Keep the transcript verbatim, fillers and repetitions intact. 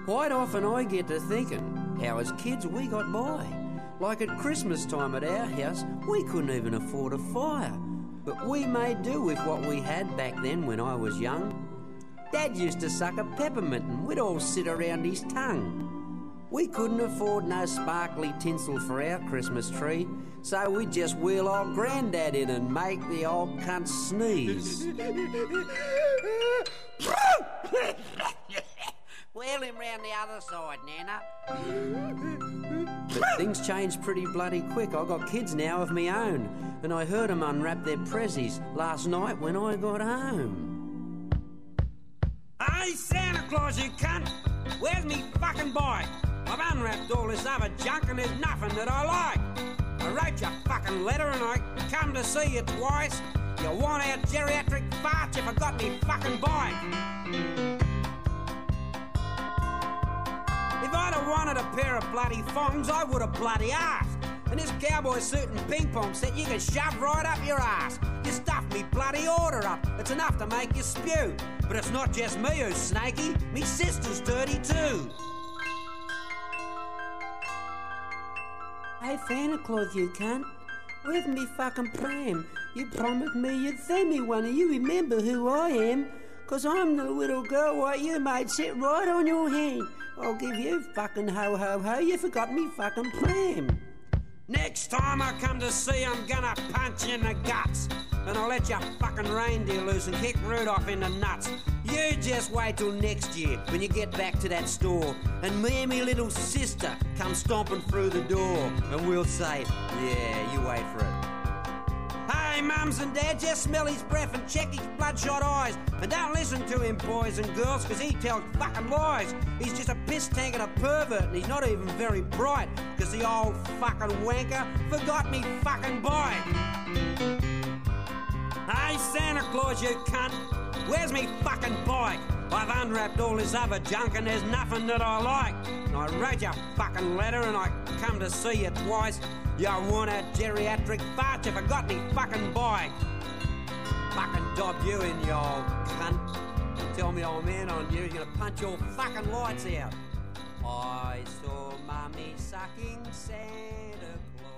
Quite often I get to thinking how as kids we got by. Like at Christmas time at our house, we couldn't even afford a fire. But we made do with what we had back then when I was young. Dad used to suck a peppermint and we'd all sit around his tongue. We couldn't afford no sparkly tinsel for our Christmas tree, so we'd just wheel old Grandad in and make the old cunt sneeze. Wheel him round the other side, Nana. But things changed pretty bloody quick. I got kids now of me own, and I heard them unwrap their prezzies last night when I got home. Hey, Santa Claus, you cunt! Where's me fucking bike? I've unwrapped all this other junk and there's nothing that I like. I wrote your fucking letter and I come to see you twice. You want out geriatric farts, you forgot me fucking bike. If I'd have wanted a pair of bloody thongs, I would have bloody asked. And this cowboy suit and ping pong set you can shove right up your ass. You stuffed me bloody order up. It's enough to make you spew. But it's not just me who's snaky. Me sister's dirty too. Hey, Santa Claus, you cunt. Where's me fucking pram? You promised me you'd send me one. You remember who I am? 'Cause I'm the little girl what you made sit right on your hand. I'll give you fucking ho-ho-ho. You forgot me fucking pram. Next time I come to see, I'm gonna punch you in the guts. And I'll let your fucking reindeer loose and kick Rudolph in the nuts. You just wait till next year when you get back to that store and me and me little sister come stomping through the door. And we'll say, yeah, you wait for it. Hey, mums and dads, just smell his breath and check his bloodshot eyes. And don't listen to him, boys and girls, 'cause he tells fucking lies. He's just a piss tank and a pervert, and he's not even very bright, 'cause the old fucking wanker forgot me fucking bike. Hey, Santa Claus, you cunt, where's me fucking bike? I've unwrapped all this other junk and there's nothing that I like. And I wrote your fucking letter and I come to see you twice. You want a geriatric fart, you forgot me fucking bike. Fucking dob you in, you old cunt. Tell me old man on you, he's gonna punch your fucking lights out. I saw Mummy sucking Santa Claus.